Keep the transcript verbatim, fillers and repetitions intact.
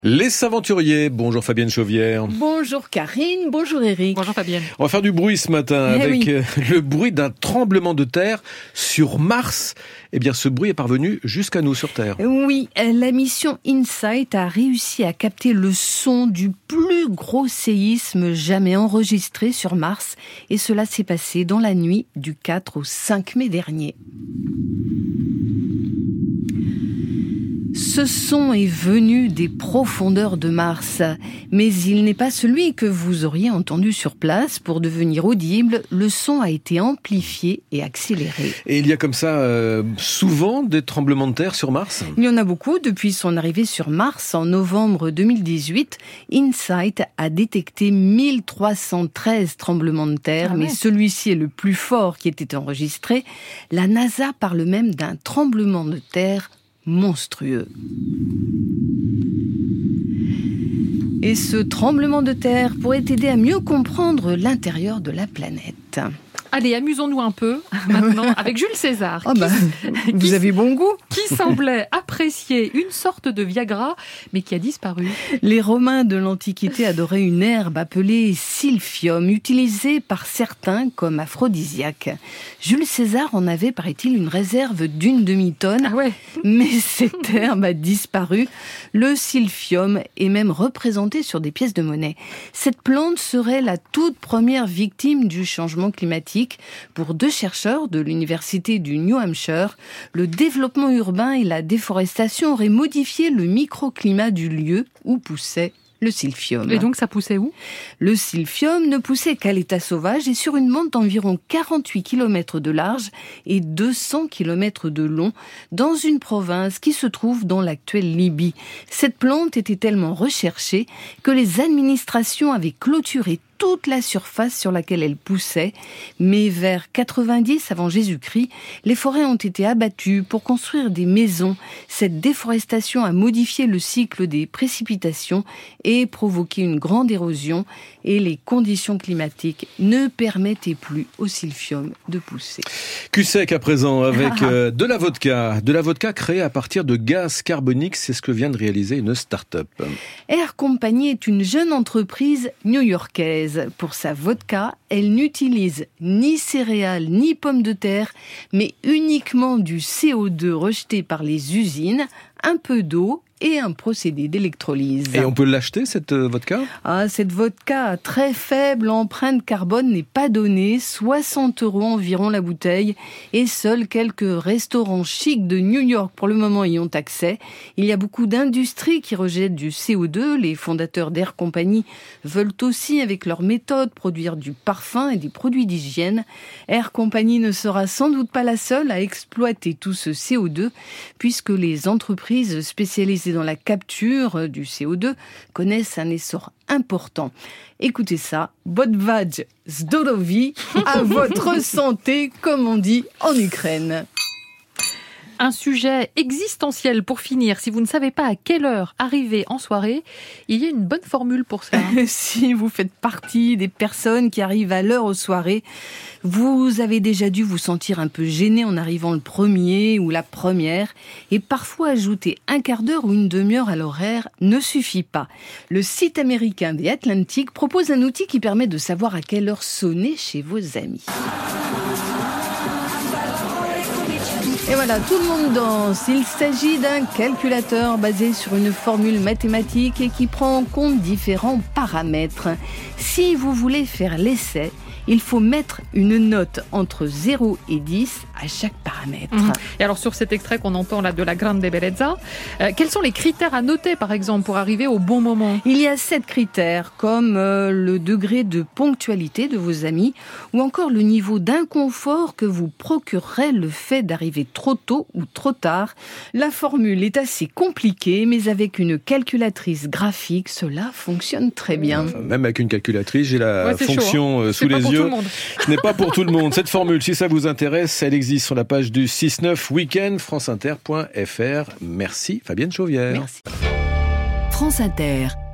Les Saventuriers, bonjour Fabienne Chauvière. Bonjour Karine, bonjour Eric. Bonjour Fabienne. On va faire du bruit ce matin eh avec oui. le bruit d'un tremblement de terre sur Mars. Eh bien, ce bruit est parvenu jusqu'à nous sur Terre. Oui, la mission InSight a réussi à capter le son du plus gros séisme jamais enregistré sur Mars. Et cela s'est passé dans la nuit du quatre au cinq mai dernier. Ce son est venu des profondeurs de Mars, mais il n'est pas celui que vous auriez entendu sur place. Pour devenir audible, le son a été amplifié et accéléré. Et il y a comme ça euh, souvent des tremblements de terre sur Mars ? Il y en a beaucoup. Depuis son arrivée sur Mars en novembre deux mille dix-huit, InSight a détecté mille trois cent treize tremblements de terre, ah ouais. mais celui-ci est le plus fort qui ait été enregistré. La NASA parle même d'un tremblement de terre monstrueux. Et ce tremblement de terre pourrait aider à mieux comprendre l'intérieur de la planète. Allez, amusons-nous un peu maintenant avec Jules César. Oh bah, qui, vous qui, avez bon goût. Qui semblait apprécier une sorte de Viagra, mais qui a disparu. Les Romains de l'Antiquité adoraient une herbe appelée silphium, utilisée par certains comme aphrodisiaque. Jules César en avait, paraît-il, une réserve d'une demi-tonne. Ah ouais. Mais cette herbe a disparu. Le silphium est même représenté sur des pièces de monnaie. Cette plante serait la toute première victime du changement climatique. Pour deux chercheurs de l'université du New Hampshire, le développement urbain et la déforestation auraient modifié le microclimat du lieu où poussait le silphium. Et donc ça poussait où ? Le silphium ne poussait qu'à l'état sauvage et sur une bande d'environ quarante-huit kilomètres de large et deux cents kilomètres de long, dans une province qui se trouve dans l'actuelle Libye. Cette plante était tellement recherchée que les administrations avaient clôturé toute la surface sur laquelle elle poussait, mais vers quatre-vingt-dix avant Jésus-Christ, les forêts ont été abattues pour construire des maisons. Cette déforestation a modifié le cycle des précipitations et provoqué une grande érosion, et les conditions climatiques ne permettaient plus au silphium de pousser. Cul-sec à présent avec euh, de la vodka, de la vodka créée à partir de gaz carbonique, c'est ce que vient de réaliser une start-up. Air Company est une jeune entreprise new-yorkaise. Pour sa vodka, elle n'utilise ni céréales ni pommes de terre, mais uniquement du C O deux rejeté par les usines, un peu d'eau et un procédé d'électrolyse. Et on peut l'acheter, cette vodka ? Ah, cette vodka à très faible empreinte carbone n'est pas donnée, soixante euros environ la bouteille, et seuls quelques restaurants chics de New York pour le moment y ont accès. Il y a beaucoup d'industries qui rejettent du C O deux, les fondateurs d'Air Company veulent aussi, avec leur méthode, produire du parfum et des produits d'hygiène. Air Company ne sera sans doute pas la seule à exploiter tout ce C O deux, puisque les entreprises spécialisées dans la capture du C O deux connaissent un essor important. Écoutez ça, Bodvaj Zdorovi, à votre santé, comme on dit en Ukraine. Un sujet existentiel pour finir. Si vous ne savez pas à quelle heure arriver en soirée, il y a une bonne formule pour ça. Si vous faites partie des personnes qui arrivent à l'heure aux soirées, vous avez déjà dû vous sentir un peu gêné en arrivant le premier ou la première. Et parfois, ajouter un quart d'heure ou une demi-heure à l'horaire ne suffit pas. Le site américain The Atlantic propose un outil qui permet de savoir à quelle heure sonner chez vos amis. Et voilà, tout le monde danse. Il s'agit d'un calculateur basé sur une formule mathématique et qui prend en compte différents paramètres. Si vous voulez faire l'essai, il faut mettre une note entre zéro et dix à chaque paramètre. Mmh. Et alors sur cet extrait qu'on entend là de la Grande Bellezza, euh, quels sont les critères à noter par exemple pour arriver au bon moment ? Il y a sept critères comme euh, le degré de ponctualité de vos amis ou encore le niveau d'inconfort que vous procurerait le fait d'arriver trop tôt ou trop tard. La formule est assez compliquée, mais avec une calculatrice graphique, cela fonctionne très bien. Enfin, même avec une calculatrice, j'ai la ouais, fonction chaud, hein. sous les yeux. Ce n'est pas pour tout le monde. Cette formule, si ça vous intéresse, elle existe sur la page du six neuf week-end, franceinter point f r. Merci Fabienne Chauvière. Merci. France Inter.